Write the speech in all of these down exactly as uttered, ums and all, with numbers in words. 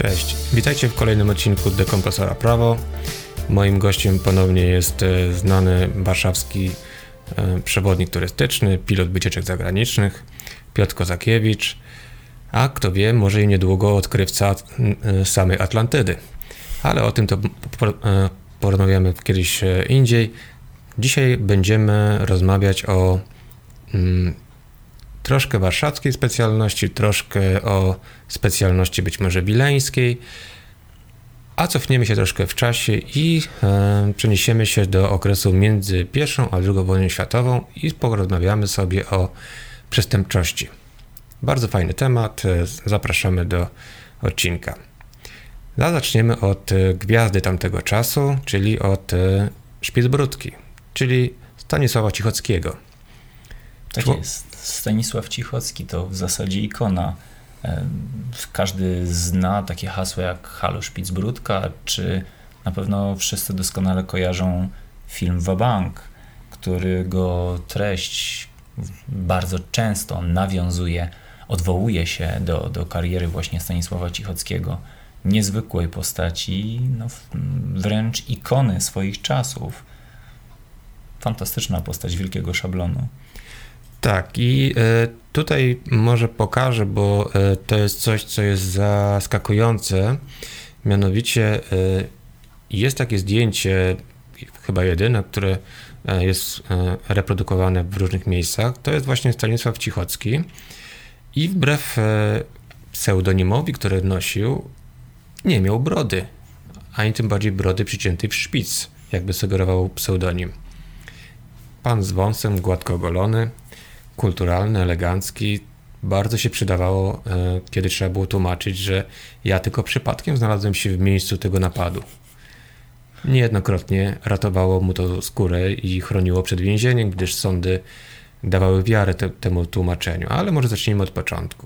Cześć, witajcie w kolejnym odcinku Dekompresora Prawo. Moim gościem ponownie jest znany warszawski przewodnik turystyczny, pilot wycieczek zagranicznych, Piotr Kozakiewicz, a kto wie, może i niedługo odkrywca samej Atlantydy. Ale o tym to porozmawiamy kiedyś indziej. Dzisiaj będziemy rozmawiać o mm, troszkę warszawskiej specjalności, troszkę o specjalności być może wileńskiej, a cofniemy się troszkę w czasie i e, przeniesiemy się do okresu między pierwszą a drugą wojną światową i porozmawiamy sobie o przestępczości. Bardzo fajny temat, zapraszamy do odcinka. A zaczniemy od gwiazdy tamtego czasu, czyli od Szpicbródki, czyli Stanisława Cichockiego. Tak Czło... jest. Stanisław Cichocki to w zasadzie ikona. Każdy zna takie hasło jak Halo Szpicbródka, czy na pewno wszyscy doskonale kojarzą film Wabank, którego treść bardzo często nawiązuje, odwołuje się do, do kariery właśnie Stanisława Cichockiego. Niezwykłej postaci, no, wręcz ikony swoich czasów. Fantastyczna postać wielkiego szablonu. Tak, i tutaj może pokażę, bo to jest coś, co jest zaskakujące. Mianowicie jest takie zdjęcie, chyba jedyne, które jest reprodukowane w różnych miejscach. To jest właśnie Stanisław Cichocki i wbrew pseudonimowi, który nosił, nie miał brody, ani tym bardziej brody przyciętej w szpic, jakby sugerował pseudonim. Pan z wąsem, gładko ogolony, kulturalny, elegancki. Bardzo się przydawało, kiedy trzeba było tłumaczyć, że ja tylko przypadkiem znalazłem się w miejscu tego napadu. Niejednokrotnie ratowało mu to skórę i chroniło przed więzieniem, gdyż sądy dawały wiarę te, temu tłumaczeniu. Ale może zacznijmy od początku.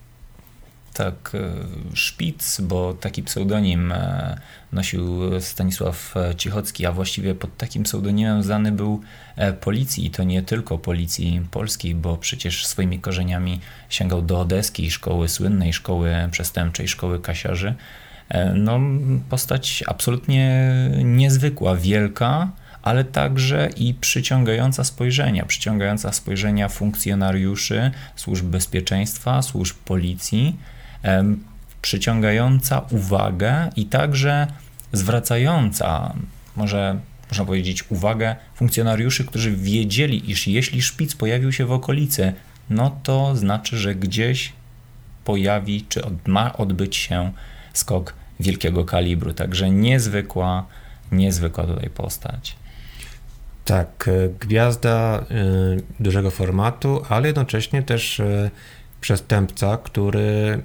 Tak, Szpic, bo taki pseudonim nosił Stanisław Cichocki, a właściwie pod takim pseudonimem znany był policji, i to nie tylko policji polskiej, bo przecież swoimi korzeniami sięgał do odeskiej szkoły, słynnej szkoły przestępczej, szkoły kasiarzy. No, postać absolutnie niezwykła, wielka, ale także i przyciągająca spojrzenia, przyciągająca spojrzenia funkcjonariuszy służb bezpieczeństwa, służb policji, przyciągająca uwagę i także zwracająca, może można powiedzieć, uwagę funkcjonariuszy, którzy wiedzieli, iż jeśli Szpic pojawił się w okolicy, no to znaczy, że gdzieś pojawi, czy od, ma odbyć się skok wielkiego kalibru. Także niezwykła, niezwykła tutaj postać. Tak, gwiazda y, dużego formatu, ale jednocześnie też y, przestępca, który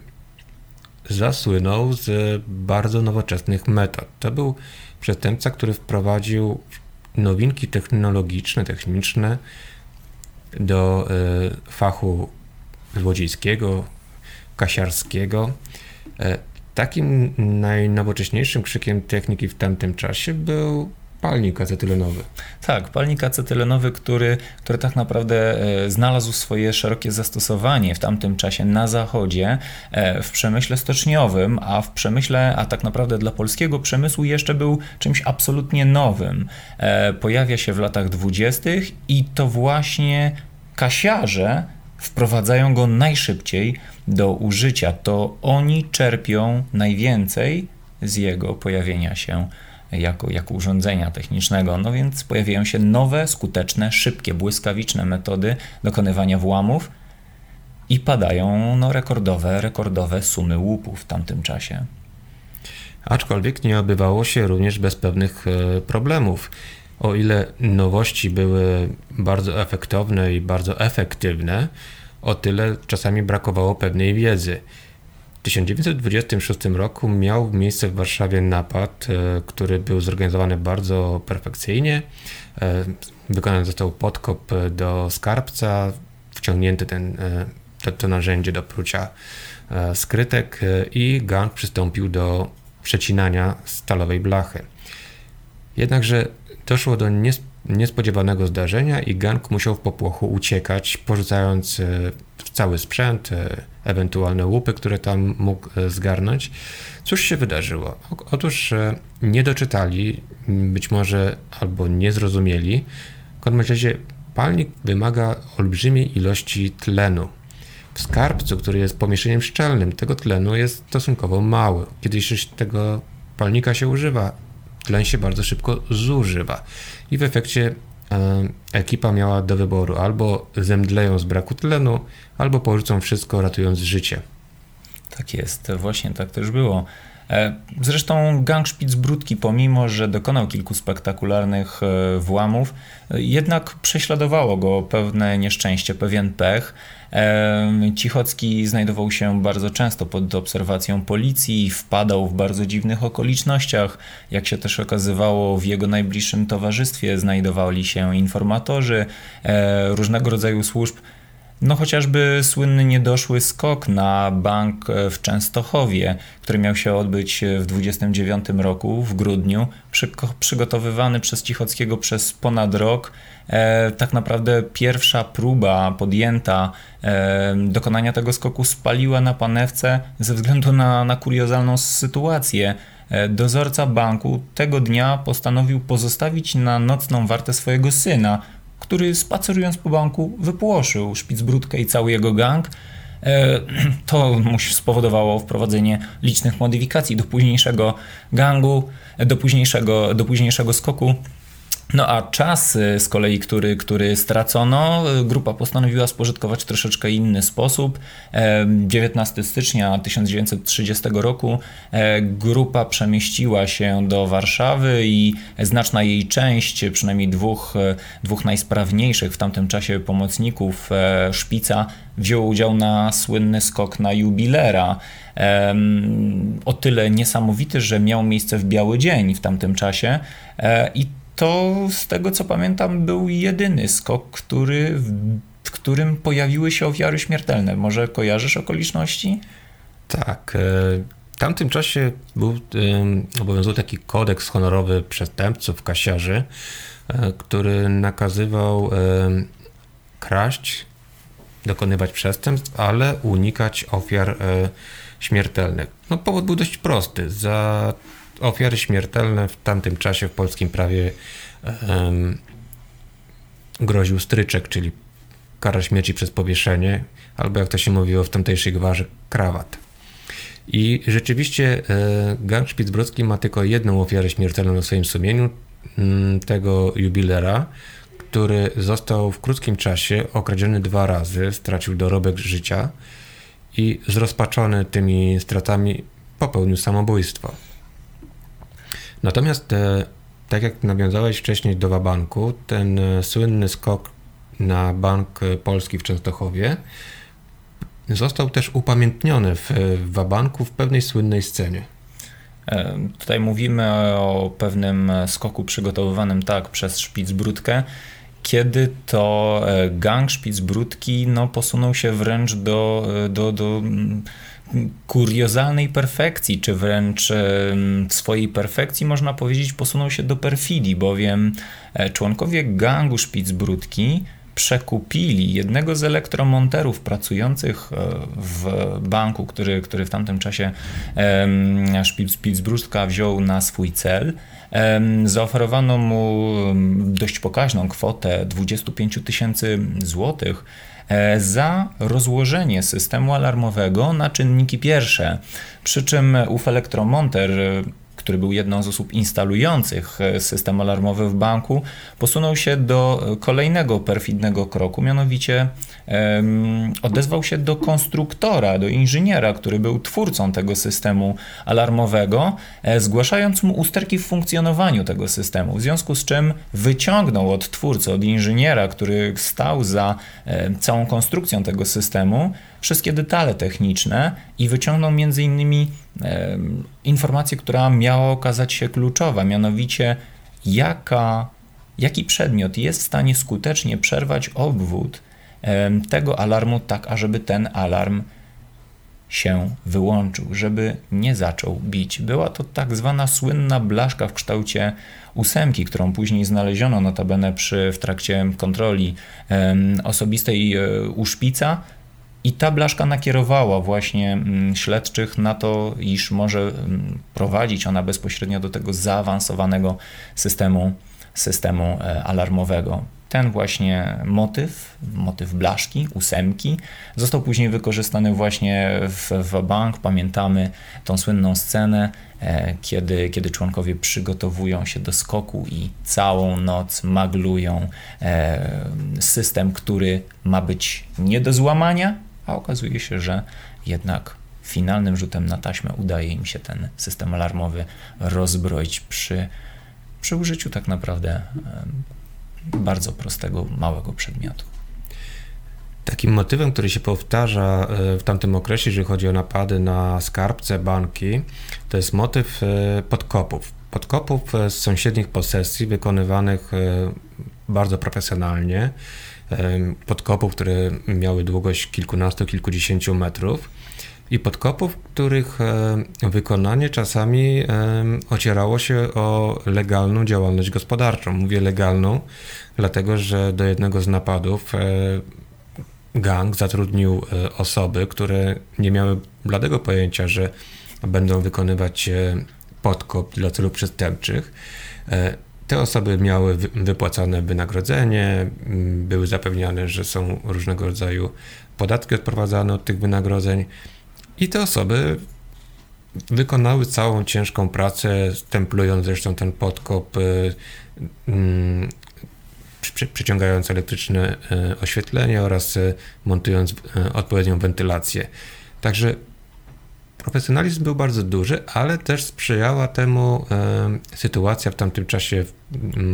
zasłynął z bardzo nowoczesnych metod. To był przestępca, który wprowadził nowinki technologiczne, techniczne do y, fachu złodziejskiego, kasiarskiego. Y, takim najnowocześniejszym krzykiem techniki w tamtym czasie był palnik acetylenowy. Tak, palnik acetylenowy, który, który tak naprawdę e, znalazł swoje szerokie zastosowanie w tamtym czasie na zachodzie, e, w przemyśle stoczniowym, a w przemyśle, a tak naprawdę dla polskiego przemysłu jeszcze był czymś absolutnie nowym. E, pojawia się w latach dwudziestych i to właśnie kasiarze wprowadzają go najszybciej do użycia. To oni czerpią najwięcej z jego pojawienia się Jako, jako urządzenia technicznego. No więc pojawiają się nowe, skuteczne, szybkie, błyskawiczne metody dokonywania włamów i padają no, rekordowe, rekordowe sumy łupów w tamtym czasie. Aczkolwiek nie obywało się również bez pewnych e, problemów. O ile nowości były bardzo efektowne i bardzo efektywne, o tyle czasami brakowało pewnej wiedzy. W tysiąc dziewięćset dwudziestym szóstym roku miał miejsce w Warszawie napad, który był zorganizowany bardzo perfekcyjnie. Wykonany został podkop do skarbca, wciągnięty ten, to, to narzędzie do prucia skrytek i gang przystąpił do przecinania stalowej blachy. Jednakże doszło do niespodziewanego zdarzenia i gang musiał w popłochu uciekać, porzucając cały sprzęt, ewentualne łupy, które tam mógł zgarnąć. Cóż się wydarzyło? Otóż nie doczytali, być może albo nie zrozumieli. W każdym razie palnik wymaga olbrzymiej ilości tlenu. W skarbcu, który jest pomieszczeniem szczelnym, tego tlenu jest stosunkowo mało. Kiedy już tego palnika się używa, tlen się bardzo szybko zużywa. I w efekcie e, ekipa miała do wyboru: albo zemdleją z braku tlenu, albo porzucą wszystko, ratując życie. Tak jest, właśnie tak też było. Zresztą gang Spitsbrudki, pomimo że dokonał kilku spektakularnych włamów, jednak prześladowało go pewne nieszczęście, pewien pech. Cichocki znajdował się bardzo często pod obserwacją policji, wpadał w bardzo dziwnych okolicznościach. Jak się też okazywało, w jego najbliższym towarzystwie znajdowali się informatorzy różnego rodzaju służb. No chociażby słynny niedoszły skok na bank w Częstochowie, który miał się odbyć w dwudziestym dziewiątym roku, w grudniu, przy, przygotowywany przez Cichockiego przez ponad rok. E, tak naprawdę pierwsza próba podjęta e, dokonania tego skoku spaliła na panewce ze względu na, na kuriozalną sytuację. E, dozorca banku tego dnia postanowił pozostawić na nocną wartę swojego syna, który spacerując po banku wypłoszył Spitsbrudkę i cały jego gang. To spowodowało wprowadzenie licznych modyfikacji do późniejszego gangu, do późniejszego, do późniejszego skoku. No a czas z kolei, który, który stracono, grupa postanowiła spożytkować w troszeczkę inny sposób. dziewiętnastego stycznia tysiąc dziewięćset trzydziestego roku grupa przemieściła się do Warszawy i znaczna jej część, przynajmniej dwóch, dwóch najsprawniejszych w tamtym czasie pomocników Szpica, wziął udział na słynny skok na Jubilera. O tyle niesamowity, że miał miejsce w biały dzień w tamtym czasie i to z tego co pamiętam był jedyny skok, który, w którym pojawiły się ofiary śmiertelne. Może kojarzysz okoliczności? Tak. W tamtym czasie był, obowiązywał taki kodeks honorowy przestępców, kasiarzy, który nakazywał kraść, dokonywać przestępstw, ale unikać ofiar śmiertelnych. No, powód był dość prosty. Za ofiary śmiertelne w tamtym czasie w polskim prawie um, groził stryczek, czyli kara śmierci przez powieszenie, albo jak to się mówiło w tamtejszej gwarze, krawat. I rzeczywiście e, gang Spitsbrudki ma tylko jedną ofiarę śmiertelną na swoim sumieniu, m, tego Jubilera, który został w krótkim czasie okradziony dwa razy, stracił dorobek życia i zrozpaczony tymi stratami popełnił samobójstwo. Natomiast, e, tak jak nawiązałeś wcześniej do wabanku, ten e, słynny skok na Bank Polski w Częstochowie został też upamiętniony w, w wabanku w pewnej słynnej scenie. E, tutaj mówimy o pewnym skoku przygotowywanym tak przez Spitsbrudkę, kiedy to gang Spitsbrudki no, posunął się wręcz do, do, do kuriozalnej perfekcji, czy wręcz w swojej perfekcji można powiedzieć posunął się do perfidii, bowiem członkowie gangu Spitsbrudki przekupili jednego z elektromonterów pracujących w banku, który, który w tamtym czasie Spitsbrudka wziął na swój cel. Zaoferowano mu dość pokaźną kwotę dwadzieścia pięć tysięcy złotych za rozłożenie systemu alarmowego na czynniki pierwsze. Przy czym ów elektromonter, który był jedną z osób instalujących system alarmowy w banku, posunął się do kolejnego perfidnego kroku, mianowicie um, odezwał się do konstruktora, do inżyniera, który był twórcą tego systemu alarmowego, e, zgłaszając mu usterki w funkcjonowaniu tego systemu, w związku z czym wyciągnął od twórcy, od inżyniera, który stał za e, całą konstrukcją tego systemu, wszystkie detale techniczne i wyciągnął między innymi e, informację, która miała okazać się kluczowa, mianowicie jaka, jaki przedmiot jest w stanie skutecznie przerwać obwód e, tego alarmu tak, ażeby ten alarm się wyłączył, żeby nie zaczął bić. Była to tak zwana słynna blaszka w kształcie ósemki, którą później znaleziono notabene przy, w trakcie kontroli e, osobistej e, u Szpica. I ta blaszka nakierowała właśnie śledczych na to, iż może prowadzić ona bezpośrednio do tego zaawansowanego systemu, systemu alarmowego. Ten właśnie motyw, motyw blaszki, ósemki, został później wykorzystany właśnie w, w bank. Pamiętamy tą słynną scenę, e, kiedy, kiedy członkowie przygotowują się do skoku i całą noc maglują e, system, który ma być nie do złamania, a okazuje się, że jednak finalnym rzutem na taśmę udaje im się ten system alarmowy rozbroić przy, przy użyciu tak naprawdę e, bardzo prostego, małego przedmiotu. Takim motywem, który się powtarza w tamtym okresie, jeżeli chodzi o napady na skarbce, banki, to jest motyw podkopów. Podkopów z sąsiednich posesji wykonywanych bardzo profesjonalnie. Podkopów, które miały długość kilkunastu, kilkudziesięciu metrów. I podkopów, których wykonanie czasami ocierało się o legalną działalność gospodarczą. Mówię legalną, dlatego że do jednego z napadów gang zatrudnił osoby, które nie miały bladego pojęcia, że będą wykonywać podkop dla celów przestępczych. Te osoby miały wypłacane wynagrodzenie, były zapewniane, że są różnego rodzaju podatki odprowadzane od tych wynagrodzeń. I te osoby wykonały całą ciężką pracę, stemplując zresztą ten podkop, y, y, przy, przyciągając elektryczne y, oświetlenie oraz y, montując y, odpowiednią wentylację. Także profesjonalizm był bardzo duży, ale też sprzyjała temu y, sytuacja w tamtym czasie w,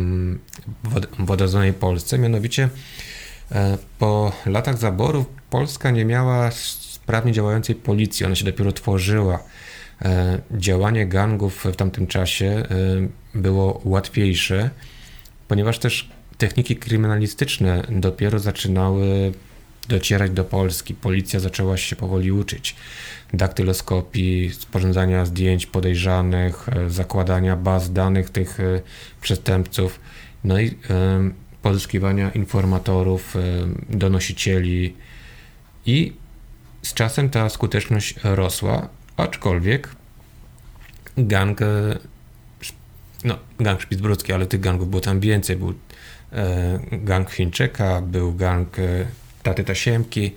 y, w odrodzonej Polsce, mianowicie y, po latach zaborów Polska nie miała sprawnie działającej policji, ona się dopiero tworzyła. E, działanie gangów w tamtym czasie e, było łatwiejsze, ponieważ też techniki kryminalistyczne dopiero zaczynały docierać do Polski. Policja zaczęła się powoli uczyć daktyloskopii, sporządzania zdjęć podejrzanych, e, zakładania baz danych tych e, przestępców, no i e, pozyskiwania informatorów, e, donosicieli i z czasem ta skuteczność rosła, aczkolwiek gang, no gang szpicbrucki, ale tych gangów było tam więcej. Był e, gang Chińczyka, był gang e, Taty Tasiemki.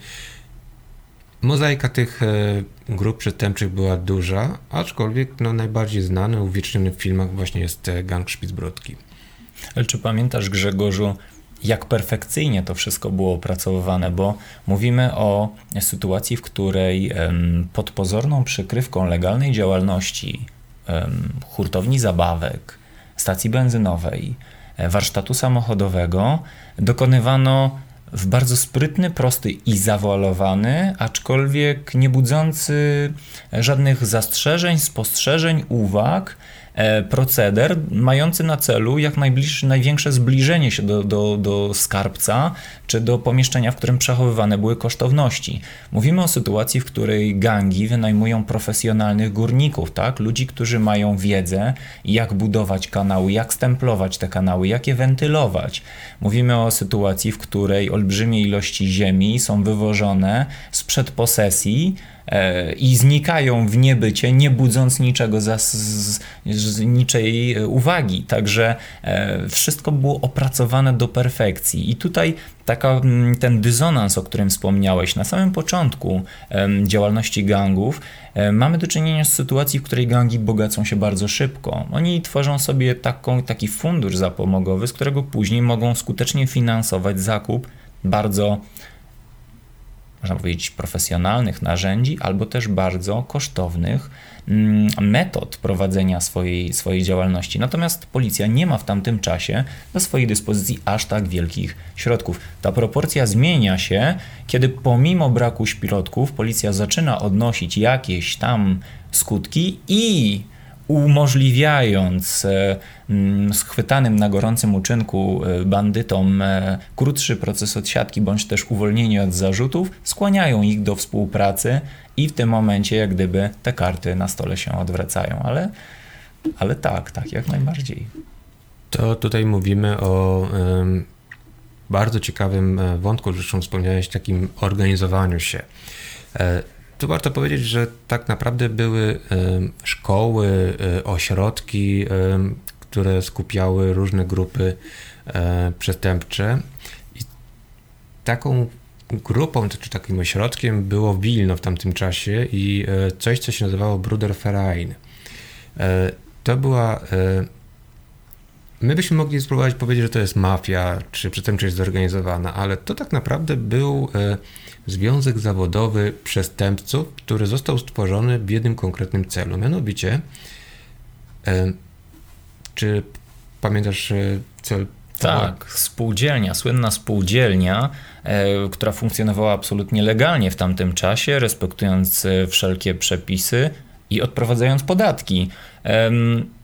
Mozaika tych e, grup przestępczych była duża, aczkolwiek no, najbardziej znany, uwieczniony w filmach właśnie jest e, gang szpicbrucki. Ale czy pamiętasz, Grzegorzu, jak perfekcyjnie to wszystko było opracowywane, bo mówimy o sytuacji, w której em, pod pozorną przykrywką legalnej działalności em, hurtowni zabawek, stacji benzynowej, warsztatu samochodowego dokonywano w bardzo sprytny, prosty i zawoalowany, aczkolwiek nie budzący żadnych zastrzeżeń, spostrzeżeń, uwag, proceder mający na celu jak najbliższe, największe zbliżenie się do, do, do skarbca czy do pomieszczenia, w którym przechowywane były kosztowności. Mówimy o sytuacji, w której gangi wynajmują profesjonalnych górników, tak? Ludzi, którzy mają wiedzę, jak budować kanały, jak stemplować te kanały, jak je wentylować. Mówimy o sytuacji, w której olbrzymie ilości ziemi są wywożone sprzed posesji i znikają w niebycie, nie budząc niczego za, z, z, niczej uwagi. Także e, wszystko było opracowane do perfekcji. I tutaj taka, ten dysonans, o którym wspomniałeś na samym początku e, działalności gangów, e, mamy do czynienia z sytuacji, w której gangi bogacą się bardzo szybko. Oni tworzą sobie taką, taki fundusz zapomogowy, z którego później mogą skutecznie finansować zakup bardzo, można powiedzieć, profesjonalnych narzędzi, albo też bardzo kosztownych mm, metod prowadzenia swojej, swojej działalności. Natomiast policja nie ma w tamtym czasie do swojej dyspozycji aż tak wielkich środków. Ta proporcja zmienia się, kiedy pomimo braku środków policja zaczyna odnosić jakieś tam skutki i umożliwiając e, schwytanym na gorącym uczynku e, bandytom e, krótszy proces odsiadki bądź też uwolnienie od zarzutów, skłaniają ich do współpracy i w tym momencie jak gdyby te karty na stole się odwracają. Ale, ale tak, tak, jak najbardziej. To tutaj mówimy o um, bardzo ciekawym wątku, zresztą wspomniałeś, takim organizowaniu się. Tu warto powiedzieć, że tak naprawdę były szkoły, ośrodki, które skupiały różne grupy przestępcze i taką grupą, czy takim ośrodkiem było Wilno w tamtym czasie i coś, co się nazywało Bruderverein. To była... My byśmy mogli spróbować powiedzieć, że to jest mafia, czy przestępczość zorganizowana, ale to tak naprawdę był związek zawodowy przestępców, który został stworzony w jednym konkretnym celu. Mianowicie, czy pamiętasz cel? Tak, spółdzielnia, słynna spółdzielnia, e, która funkcjonowała absolutnie legalnie w tamtym czasie, respektując wszelkie przepisy i odprowadzając podatki. E,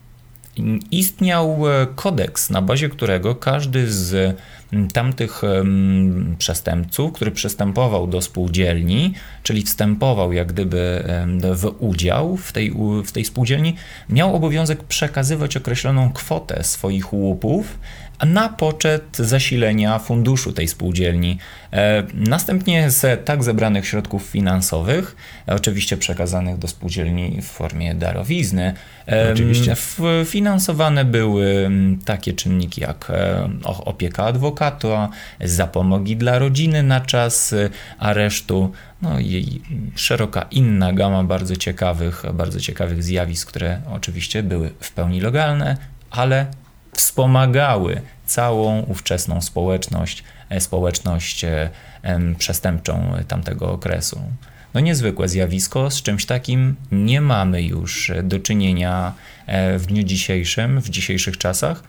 istniał kodeks, na bazie którego każdy z tamtych um, przestępców, który przystępował do spółdzielni, czyli wstępował jak gdyby um, w udział w tej, w tej spółdzielni, miał obowiązek przekazywać określoną kwotę swoich łupów na poczet zasilenia funduszu tej spółdzielni. E, następnie z tak zebranych środków finansowych, e, oczywiście przekazanych do spółdzielni w formie darowizny, e, oczywiście. F, finansowane były takie czynniki jak e, opieka adwokata, zapomogi dla rodziny na czas e, aresztu, no i szeroka inna gama bardzo ciekawych, bardzo ciekawych zjawisk, które oczywiście były w pełni legalne, ale wspomagały całą ówczesną społeczność, społeczność przestępczą tamtego okresu. No niezwykłe zjawisko, z czymś takim nie mamy już do czynienia w dniu dzisiejszym, w dzisiejszych czasach,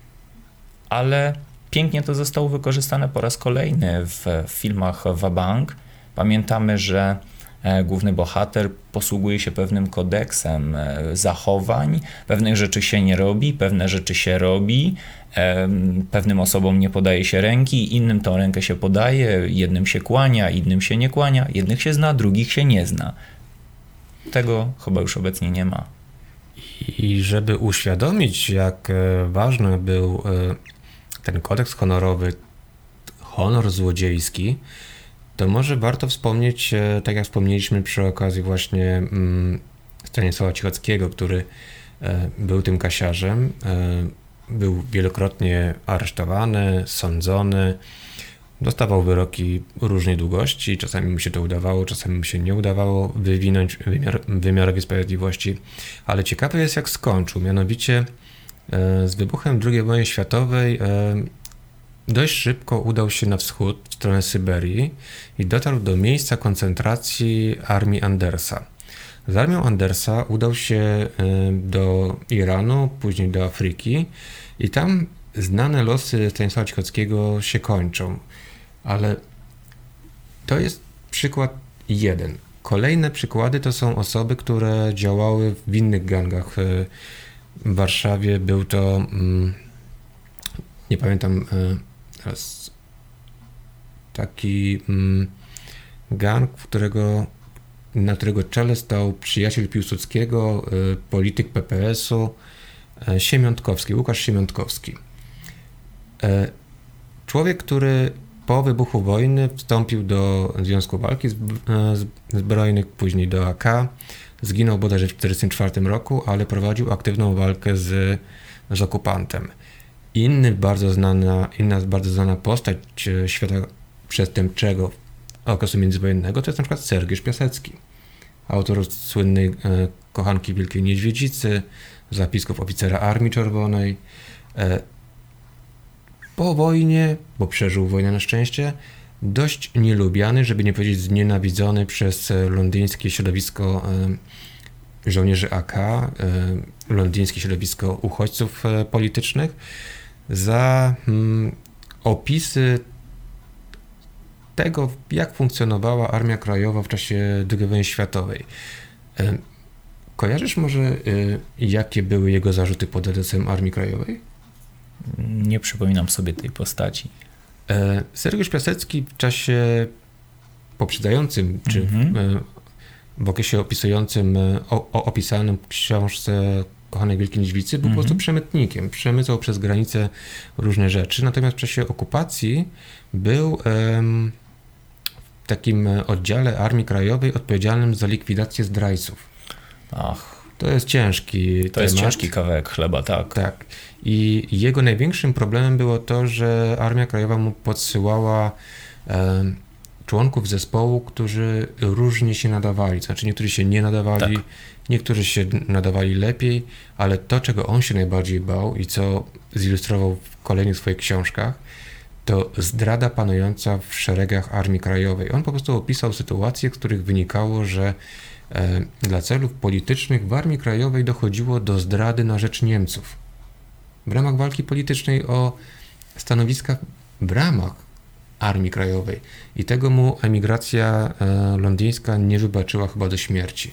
ale pięknie to zostało wykorzystane po raz kolejny w filmach Wabank. Pamiętamy, że główny bohater posługuje się pewnym kodeksem zachowań, pewnych rzeczy się nie robi, pewne rzeczy się robi, pewnym osobom nie podaje się ręki, innym tą rękę się podaje, jednym się kłania, innym się nie kłania, jednych się zna, drugich się nie zna. Tego chyba już obecnie nie ma. I żeby uświadomić, jak ważny był ten kodeks honorowy, honor złodziejski, to może warto wspomnieć, tak jak wspomnieliśmy przy okazji właśnie Stanisława Cichockiego, który był tym kasiarzem, był wielokrotnie aresztowany, sądzony, dostawał wyroki różnej długości, czasami mu się to udawało, czasami mu się nie udawało wywinąć wymiar, wymiarowi sprawiedliwości, ale ciekawe jest, jak skończył. Mianowicie z wybuchem drugiej wojny światowej dość szybko udał się na wschód, w stronę Syberii i dotarł do miejsca koncentracji armii Andersa. Z armią Andersa udał się do Iranu, później do Afryki i tam znane losy Stanisława Cichockiego się kończą. Ale to jest przykład jeden. Kolejne przykłady to są osoby, które działały w innych gangach. W Warszawie był to, nie pamiętam teraz, taki gang, którego, na którego czele stał przyjaciel Piłsudskiego, polityk P P S-u, Siemiątkowski, Łukasz Siemiątkowski. Człowiek, który po wybuchu wojny wstąpił do Związku Walki Zbrojnych, później do A K. Zginął bodajże w tysiąc dziewięćset czterdziestym czwartym roku, ale prowadził aktywną walkę z, z okupantem. Inny bardzo znana, inna bardzo znana postać świata przestępczego okresu międzywojennego to jest na przykład Sergiusz Piasecki, autor słynnej e, Kochanki Wielkiej Niedźwiedzicy, zapisków oficera Armii Czerwonej. E, po wojnie, bo przeżył wojnę na szczęście, dość nielubiany, żeby nie powiedzieć znienawidzony przez londyńskie środowisko e, żołnierzy A K, e, londyńskie środowisko uchodźców e, politycznych za mm, opisy tego, jak funkcjonowała Armia Krajowa w czasie drugiej wojny światowej. E, kojarzysz może, e, jakie były jego zarzuty pod adresem Armii Krajowej? Nie przypominam sobie tej postaci. E, Sergiusz Piasecki w czasie poprzedzającym, czy mm-hmm. w, w okresie opisującym, o, o opisanym w książce kochanej Wielkiej Niźwicy, był mm-hmm. po prostu przemytnikiem. Przemycał przez granicę różne rzeczy. Natomiast w czasie okupacji był em, w takim oddziale Armii Krajowej odpowiedzialnym za likwidację zdrajców. Ach. To jest ciężki To temat. jest ciężki kawałek chleba, tak. Tak. I jego największym problemem było to, że Armia Krajowa mu podsyłała em, członków zespołu, którzy różnie się nadawali. To znaczy niektórzy się nie nadawali, tak. niektórzy się nadawali lepiej, ale to, czego on się najbardziej bał i co zilustrował w kolejnych swoich książkach, to zdrada panująca w szeregach Armii Krajowej. On po prostu opisał sytuacje, z których wynikało, że e, dla celów politycznych w Armii Krajowej dochodziło do zdrady na rzecz Niemców. W ramach walki politycznej o stanowiska w ramach Armii Krajowej. I tego mu emigracja e, londyńska nie wybaczyła chyba do śmierci.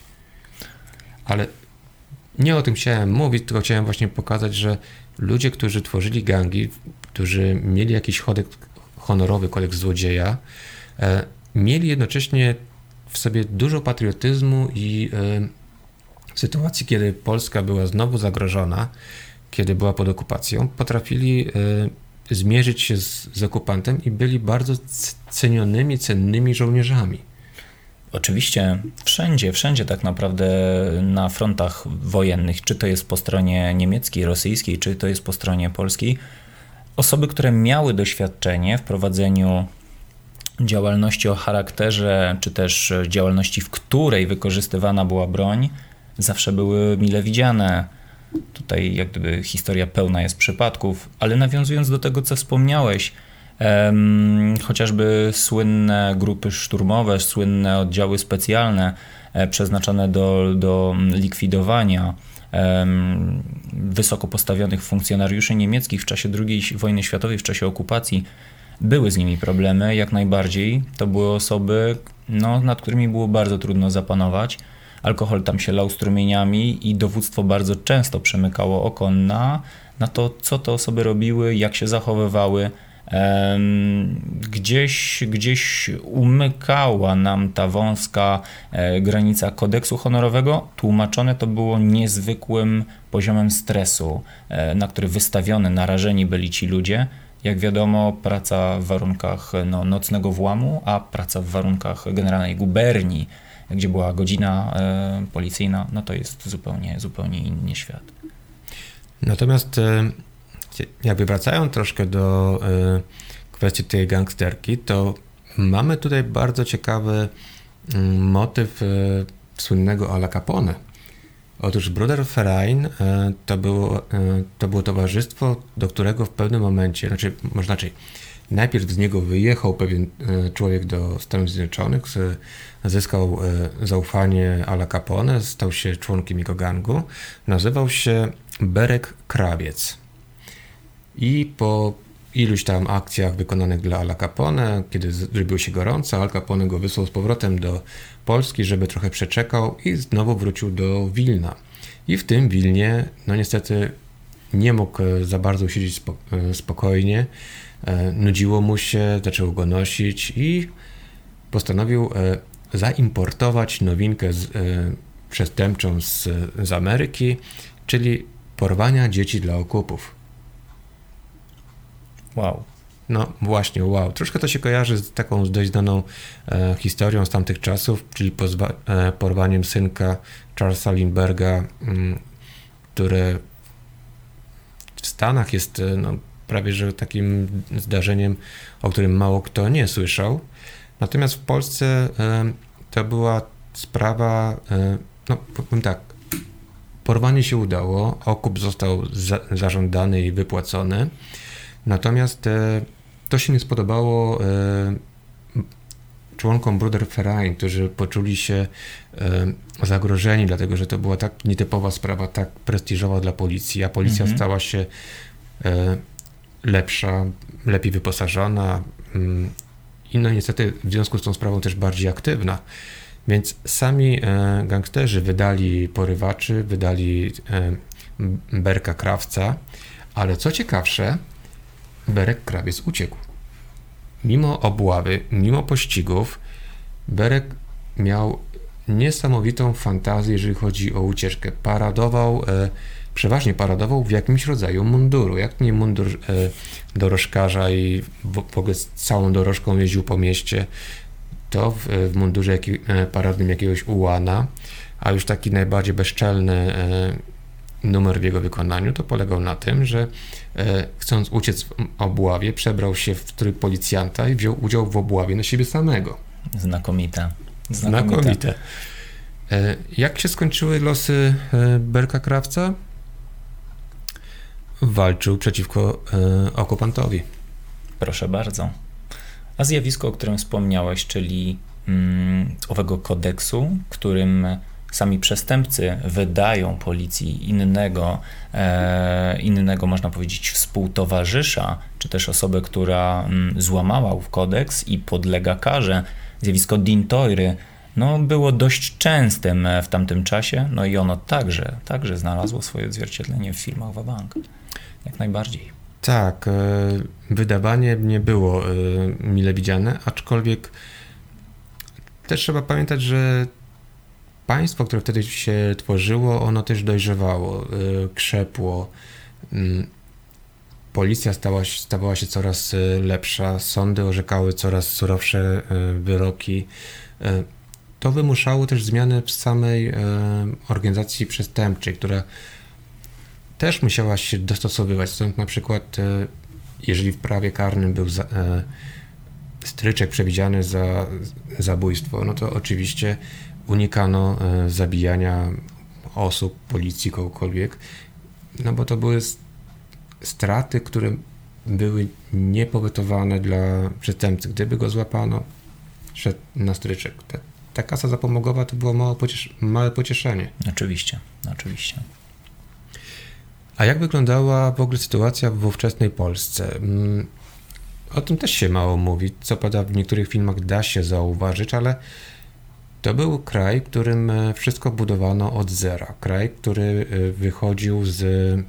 Ale nie o tym chciałem mówić, tylko chciałem właśnie pokazać, że ludzie, którzy tworzyli gangi, którzy mieli jakiś kodeks honorowy, kodeks złodzieja, e, mieli jednocześnie w sobie dużo patriotyzmu i e, w sytuacji, kiedy Polska była znowu zagrożona, kiedy była pod okupacją, potrafili e, zmierzyć się z, z okupantem i byli bardzo cenionymi, cennymi żołnierzami. Oczywiście wszędzie, wszędzie tak naprawdę na frontach wojennych, czy to jest po stronie niemieckiej, rosyjskiej, czy to jest po stronie polskiej, osoby, które miały doświadczenie w prowadzeniu działalności o charakterze, czy też działalności, w której wykorzystywana była broń, zawsze były mile widziane. Tutaj jak gdyby historia pełna jest przypadków, ale nawiązując do tego, co wspomniałeś, em, chociażby słynne grupy szturmowe, słynne oddziały specjalne e, przeznaczone do, do likwidowania em, wysoko postawionych funkcjonariuszy niemieckich w czasie drugiej wojny światowej, w czasie okupacji, były z nimi problemy, jak najbardziej. To były osoby, no, nad którymi było bardzo trudno zapanować. Alkohol tam się lał strumieniami i dowództwo bardzo często przemykało oko na, na to, co te osoby robiły, jak się zachowywały. Ehm, gdzieś, gdzieś umykała nam ta wąska e, granica kodeksu honorowego. Tłumaczone to było niezwykłym poziomem stresu, e, na który wystawione, narażeni byli ci ludzie. Jak wiadomo, praca w warunkach no, nocnego włamu, a praca w warunkach generalnej guberni, gdzie była godzina e, policyjna, no to jest zupełnie, zupełnie inny świat. Natomiast e, jakby wracając troszkę do e, kwestii tej gangsterki, to mamy tutaj bardzo ciekawy m, motyw e, słynnego Ala Capone. Otóż Bruderverein e, to, było, e, to było towarzystwo, do którego w pewnym momencie, znaczy może inaczej, najpierw z niego wyjechał pewien człowiek do Stanów Zjednoczonych, zyskał zaufanie Ala Capone, stał się członkiem jego gangu, nazywał się Berek Krawiec. I po iluś tam akcjach wykonanych dla Ala Capone, kiedy zrobiło się gorąco, Al Capone go wysłał z powrotem do Polski, żeby trochę przeczekał i znowu wrócił do Wilna. I w tym Wilnie, no niestety nie mógł za bardzo siedzieć spokojnie, nudziło mu się, zaczął go nosić i postanowił zaimportować nowinkę z, przestępczą z, z Ameryki, czyli porwania dzieci dla okupów. Wow. No właśnie, wow. Troszkę to się kojarzy z taką dość znaną e, historią z tamtych czasów, czyli pozwa- e, porwaniem synka Charlesa Lindbergha, m, które w Stanach jest e, no, prawie że takim zdarzeniem, o którym mało kto nie słyszał. Natomiast w Polsce e, to była sprawa, e, no powiem tak, porwanie się udało, okup został za, zażądany i wypłacony, natomiast e, to się nie spodobało e, członkom Bruderverein, którzy poczuli się e, zagrożeni, dlatego że to była tak nietypowa sprawa, tak prestiżowa dla policji, a policja mhm. stała się e, lepsza, lepiej wyposażona mm, i no niestety w związku z tą sprawą też bardziej aktywna. Więc sami e, gangsterzy wydali porywaczy, wydali e, Berka Krawca, ale co ciekawsze, Berek Krawiec uciekł. Mimo obławy, mimo pościgów, Berek miał niesamowitą fantazję, jeżeli chodzi o ucieczkę. Paradował e, przeważnie paradował w jakimś rodzaju munduru. Jak nie mundur e, dorożkarza i w, w ogóle z całą dorożką jeździł po mieście, to w, w mundurze jaki, e, paradnym jakiegoś ułana, a już taki najbardziej bezczelny e, numer w jego wykonaniu to polegał na tym, że e, chcąc uciec w obławie, przebrał się w strój policjanta i wziął udział w obławie na siebie samego. Znakomite. Znakomite. Znakomite. E, jak się skończyły losy e, Berka Krawca? Walczył przeciwko e, okupantowi. Proszę bardzo. A zjawisko, o którym wspomniałeś, czyli mm, owego kodeksu, którym sami przestępcy wydają policji innego, e, innego, można powiedzieć, współtowarzysza, czy też osobę, która mm, złamała ów kodeks i podlega karze. Zjawisko dintoiry, no, było dość częstym w tamtym czasie, no i ono także, także znalazło swoje odzwierciedlenie w filmach Wabank. Jak najbardziej. Tak, e, wydawanie nie było e, mile widziane, aczkolwiek też trzeba pamiętać, że państwo, które wtedy się tworzyło, ono też dojrzewało, e, krzepło. M, policja stała, stawała się coraz lepsza, sądy orzekały coraz surowsze e, wyroki. E, to wymuszało też zmiany w samej e, organizacji przestępczej, która też musiała się dostosowywać. Stąd na przykład, jeżeli w prawie karnym był za, e, stryczek przewidziany za zabójstwo, no to oczywiście unikano e, zabijania osób, policji, kogokolwiek, no bo to były straty, które były niepowetowane dla przestępcy. Gdyby go złapano, szedł na stryczek. Ta, ta kasa zapomogowa to było małe, pociesz- małe pocieszenie. Oczywiście, oczywiście. A jak wyglądała w ogóle sytuacja w ówczesnej Polsce? O tym też się mało mówi. Co prawda w niektórych filmach da się zauważyć, ale to był kraj, w którym wszystko budowano od zera. Kraj, który wychodził z,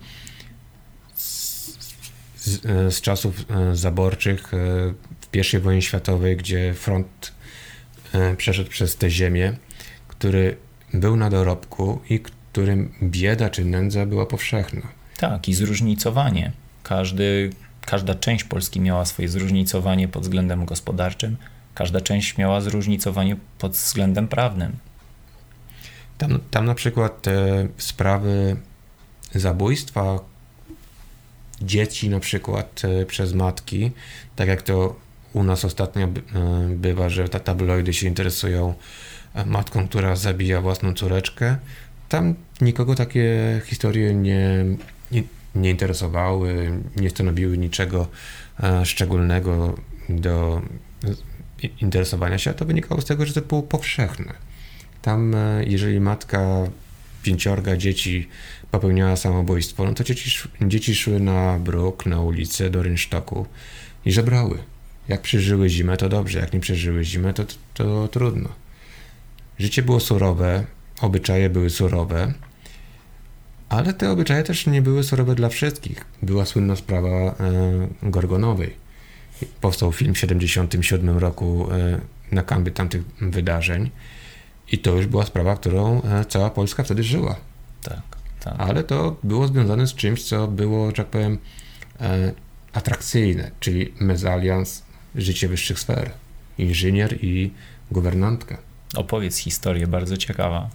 z, z czasów zaborczych w pierwszej wojnie światowej, gdzie front przeszedł przez tę ziemię, który był na dorobku i w którym bieda czy nędza była powszechna. Tak, i zróżnicowanie. Każdy, każda część Polski miała swoje zróżnicowanie pod względem gospodarczym, każda część miała zróżnicowanie pod względem prawnym. Tam, tam na przykład te sprawy zabójstwa dzieci na przykład przez matki, tak jak to u nas ostatnio bywa, że te tabloidy się interesują matką, która zabija własną córeczkę. Tam nikogo takie historie nie, nie, nie interesowały, nie stanowiły niczego e, szczególnego do interesowania się, a to wynikało z tego, że to było powszechne. Tam, e, jeżeli matka pięciorga dzieci popełniała samobójstwo, no to dzieci, dzieci szły na bruk, na ulicę, do rynsztoku i żebrały. Jak przeżyły zimę, to dobrze, jak nie przeżyły zimę, to, to, to trudno. Życie było surowe, obyczaje były surowe, ale te obyczaje też nie były surowe dla wszystkich. Była słynna sprawa e, Gorgonowej. Powstał film w siedemdziesiątym siódmym roku e, na kanwie tamtych wydarzeń i to już była sprawa, którą e, cała Polska wtedy żyła. Tak, tak. Ale to było związane z czymś, co było, że tak powiem, e, atrakcyjne, czyli mezalians, życie wyższych sfer. Inżynier i guwernantka. Opowiedz historię, bardzo ciekawa.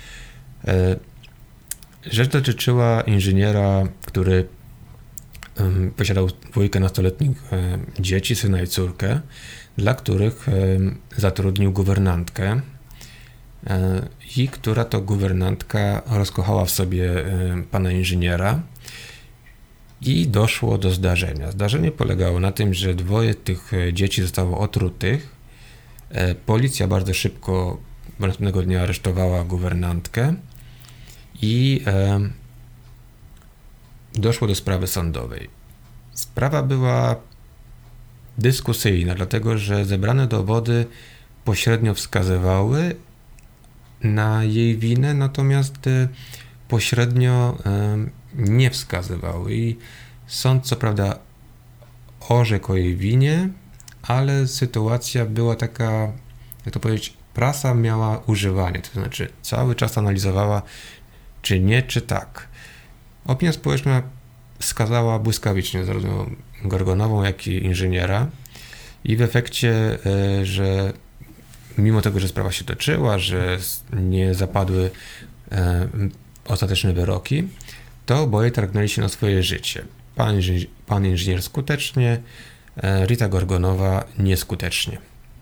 Rzecz dotyczyła inżyniera, który um, posiadał dwójkę nastoletnich um, dzieci, syna i córkę, dla których um, zatrudnił guwernantkę um, i która to guwernantka rozkochała w sobie um, pana inżyniera i doszło do zdarzenia. Zdarzenie polegało na tym, że dwoje tych dzieci zostało otrutych. E, policja bardzo szybko następnego dnia aresztowała guwernantkę i e, doszło do sprawy sądowej. Sprawa była dyskusyjna, dlatego że zebrane dowody pośrednio wskazywały na jej winę, natomiast e, pośrednio e, nie wskazywały. I sąd co prawda orzekł o jej winie, ale sytuacja była taka, jak to powiedzieć, prasa miała używanie, to znaczy cały czas analizowała, czy nie, czy tak. Opinia społeczna skazała błyskawicznie zarówno Gorgonową, jak i inżyniera i w efekcie, że mimo tego, że sprawa się toczyła, że nie zapadły ostateczne wyroki, to oboje targnęli się na swoje życie. Pan, inżynier, pan inżynier skutecznie, Rita Gorgonowa nieskutecznie.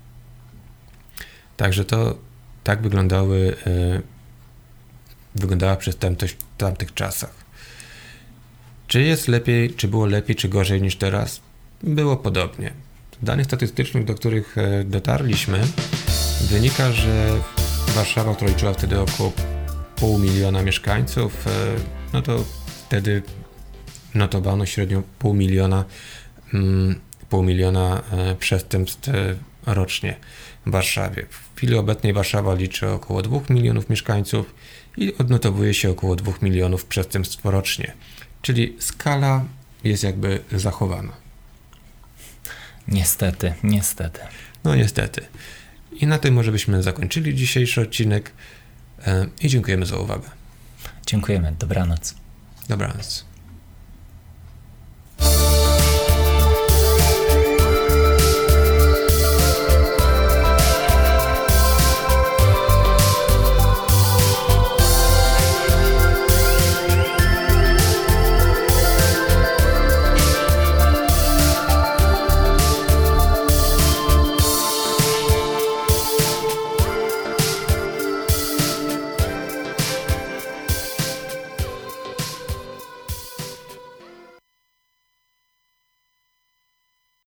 Także to tak wyglądały, wyglądała przestępczość w tamtych czasach. Czy jest lepiej, czy było lepiej, czy gorzej niż teraz? Było podobnie. Z danych statystycznych, do których dotarliśmy, wynika, że Warszawa, która liczyła wtedy około pół miliona mieszkańców, no to wtedy notowano średnio pół miliona, pół miliona przestępstw rocznie w Warszawie. W chwili obecnej Warszawa liczy około dwóch milionów mieszkańców i odnotowuje się około dwóch milionów przestępstw rocznie. Czyli skala jest jakby zachowana. Niestety, niestety. No niestety. I na tym może byśmy zakończyli dzisiejszy odcinek i dziękujemy za uwagę. Dziękujemy. Dobranoc. Dobranoc.